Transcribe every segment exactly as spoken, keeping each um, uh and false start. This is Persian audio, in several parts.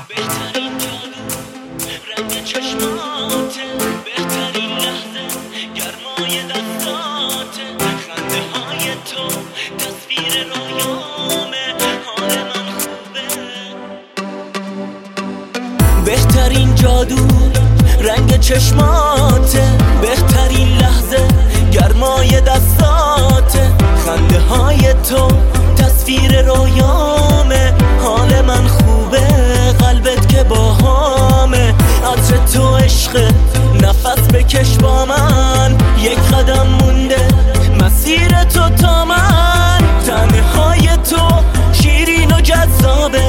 بهترین جادو رنگ چشماته، بهترین لحظه گرمای دستاته، خنده های تو تصویر رویامه، حال من خوبه. بهترین جادو رنگ چشماته، بهترین لحظه گرمای دستاته، خنده های تو تصویر رویامه، حال من خوبه، قلبت که باهامه، عطر تو عشق، نفس بکش با من، یک قدم مونده مسیر تو تا من، تنهای تو شیرین و جذابه،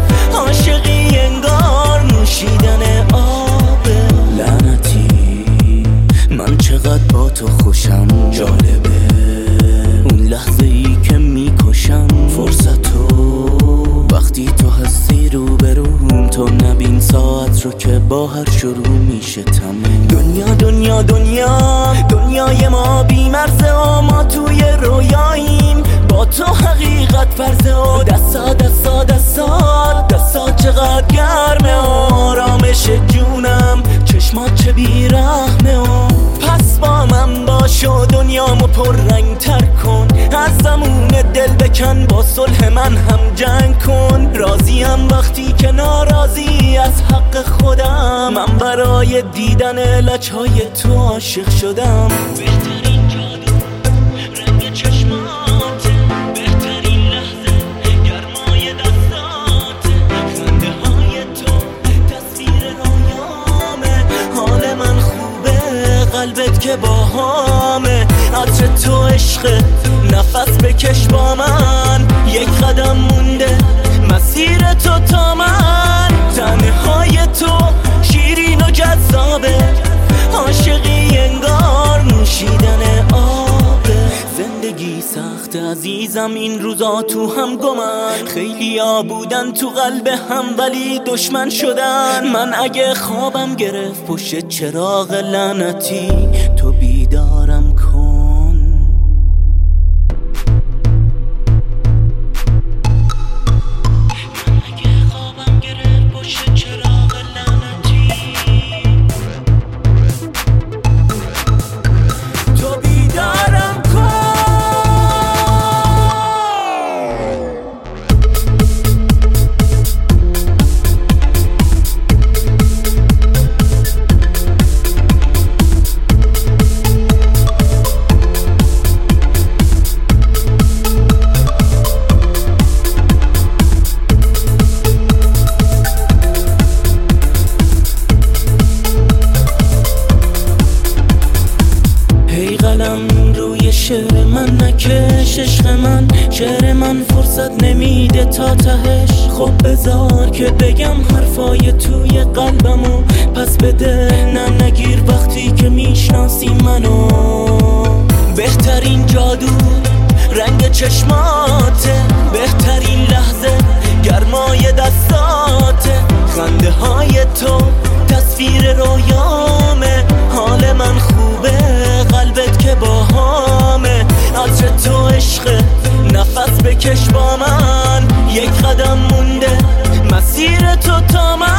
عاشقی انگار نوشیدن آبه. لعنتی من چقدر با تو خوشم، جالبه اون لحظه ای که میکشم فرصتو، وقتی تو هستی رو بروم، تو نبین ساعت رو که با هر شروع میشه تموم. دنیا دنیا دنیا دنیای ما بی مرزه و ما توی رویاییم، با تو حقیقت فرزه و دستا دستا دستا دستا چقدر گرمه و آرامش جونم، چشمات چه بیرحمه و پس با من باش و دنیامو پر رنگ تر کن، از زمون دل بکن با صلح من هم جنگ کن، راضیم وقتی که ناراضی از حق خودم، من برای دیدن لجهای تو عاشق شدم. بهترین جادو رنگ چشماته، بهترین لحظه گرمای دستاته، خنده های تو تصویر رویامه، حال من خوبه، قلبت که باهامه، عطر تو عشق، نفس بکش با من، یک قدم مونده مسیر تو تا من، تنهای تو شیرین و جذابه، عاشقی انگار نوشیدن آبه. زندگی سخت عزیزم این روزا تو هم گمن، خیلی ها بودن تو قلب هم ولی دشمن شدن، من اگه خوابم گرفت پشت چراغ لعنتی تو بیدارم کن. روی شعر من نکش عشق من، شعر من فرصت نمیده تا تهش، خب بذار که بگم حرفای توی قلبمو، پس بده نه نگیر وقتی که میشناسی منو. بهترین جادو رنگ چشماته، بهترین لحظه گرمای دستاته، خنده های تو تصویر رویامه، حال من خوبه، قلبت که باهامه، عطر تو عشق، نفس بکش با من، یک قدم مونده مسیر تو تا من.